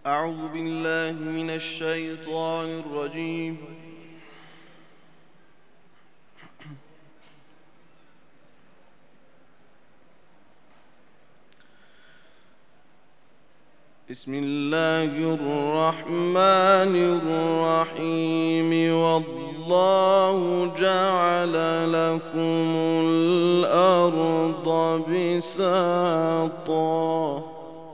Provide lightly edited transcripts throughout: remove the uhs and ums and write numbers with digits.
أعوذ بالله من الشيطان الرجيم. بسم الله الرحمن الرحيم. والله جعل لكم الأرض بساطا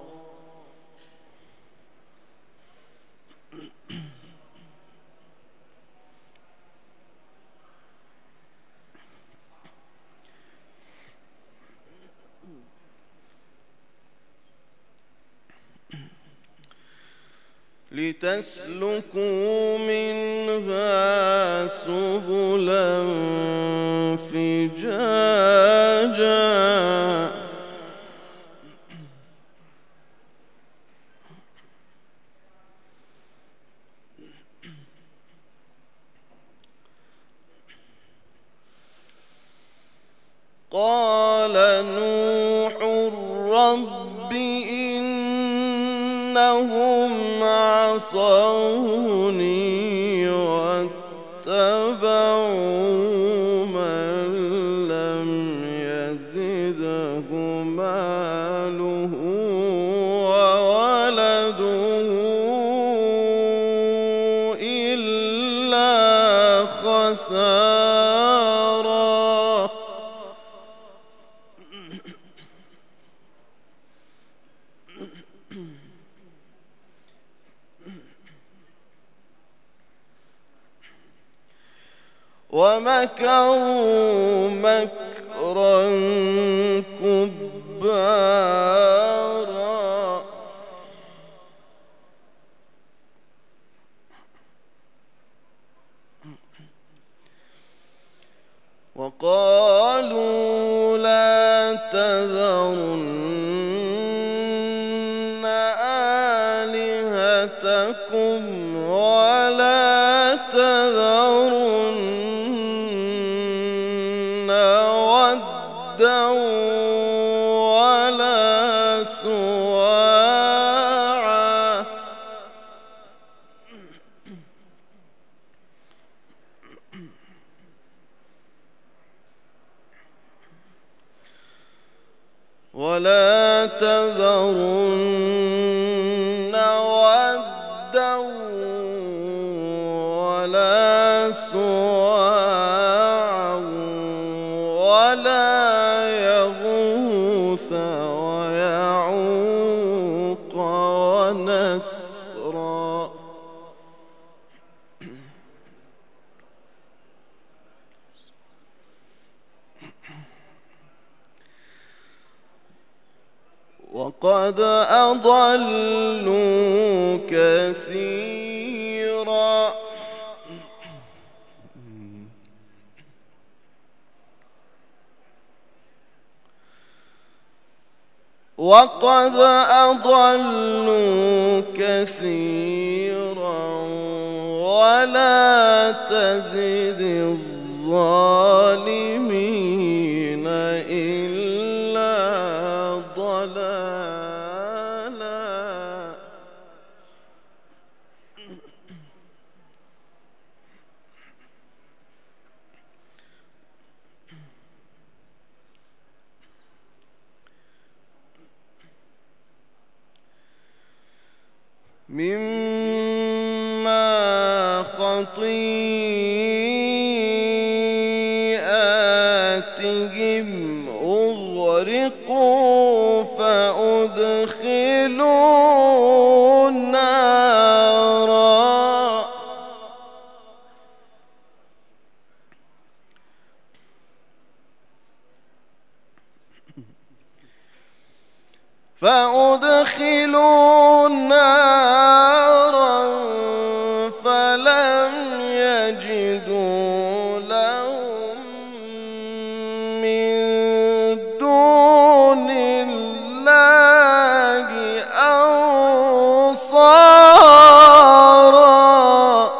لتسلكوا منها سبلا فجاجا قال نوح رب إنهم عصوني واتبعوا من لم يزده ماله وولده إلا خسارا ومكروا مكرا كبارا وقالوا لا تذرن آلهتكم ولا تذرن ودا ولا سواعا ولا تذرن ودا ولا سواعا ولا يغوث ويعوق ونسرا وقد أضلوا كثيرا وقد أضلوا كثيرا ولا تزد الظالمين إلا ضلالا مما خطيئاتهم أغرقوا فأدخلوا نارا فلم يجدوا لهم من دون الله أنصارا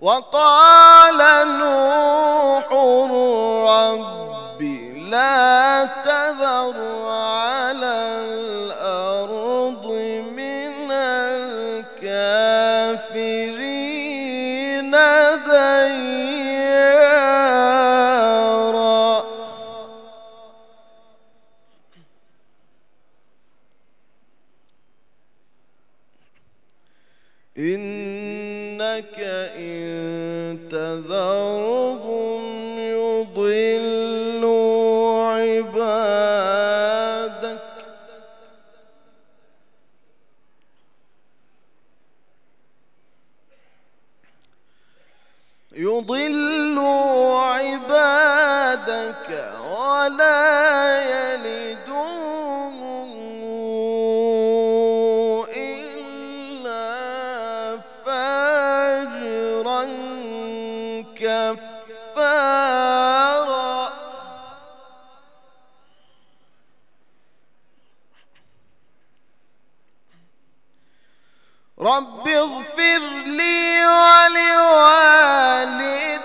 وقال نوح رب لا تذر على الأرض من الكافرين ديارا إنك إن تذرهم يضلوا عبادك ولا يلدوا إلا فاجرا كفارا رب اغفر لي ولوالدي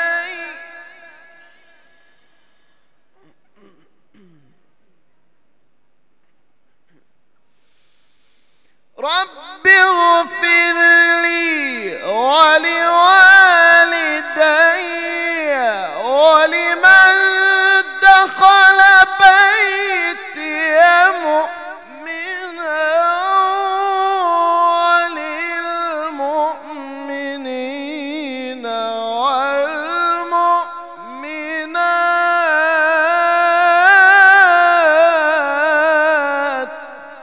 رب اغفر لي ولوالدي ولمن دخل بيتي مؤمنا وللمؤمنين والمؤمنات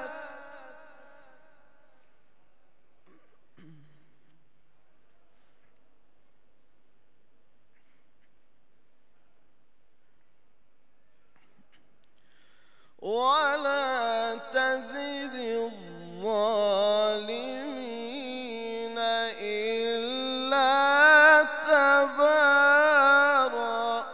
ولا تزد الظالمين إلا تبارا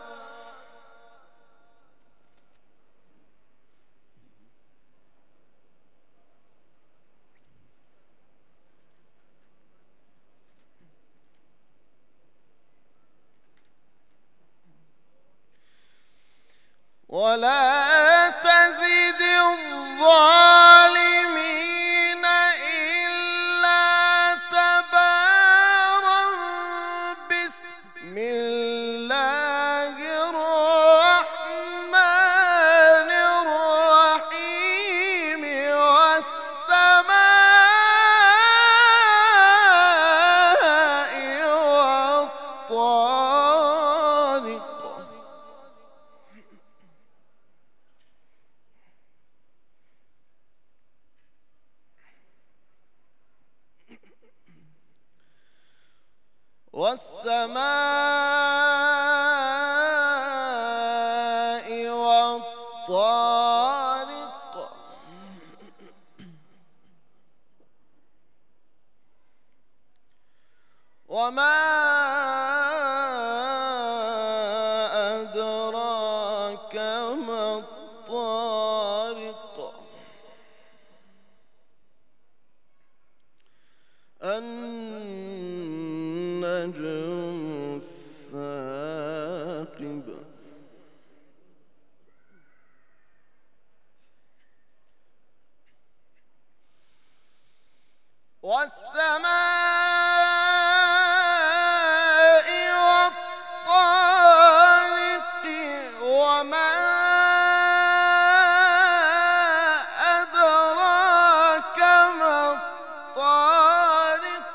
ولا تزد الظالمين إلا تبارا بسم الله الرحمن الرحيم والسماء والطارق والسماء والطارق وما أدراك ما الطارق النجم الثاقب والسماء والطارق وما أدراك ما الطارق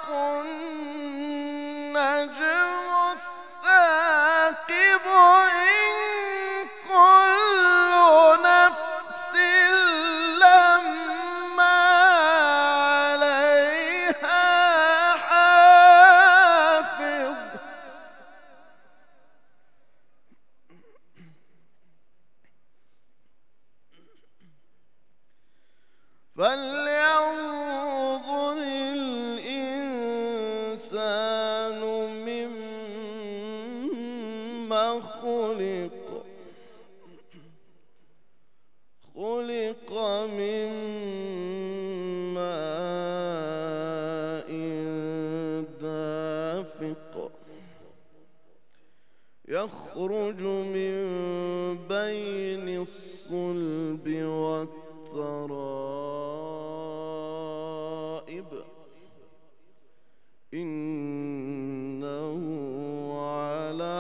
النجم الثاقب إن كل نفس لما عليها حافظ فلينظر الإنسان مما خلق من ماء دافق يخرج من بين الصلب والترائب إنه على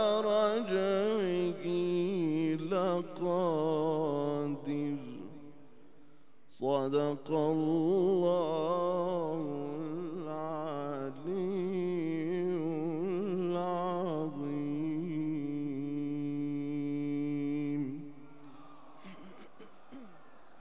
رجعه لقادر. صدق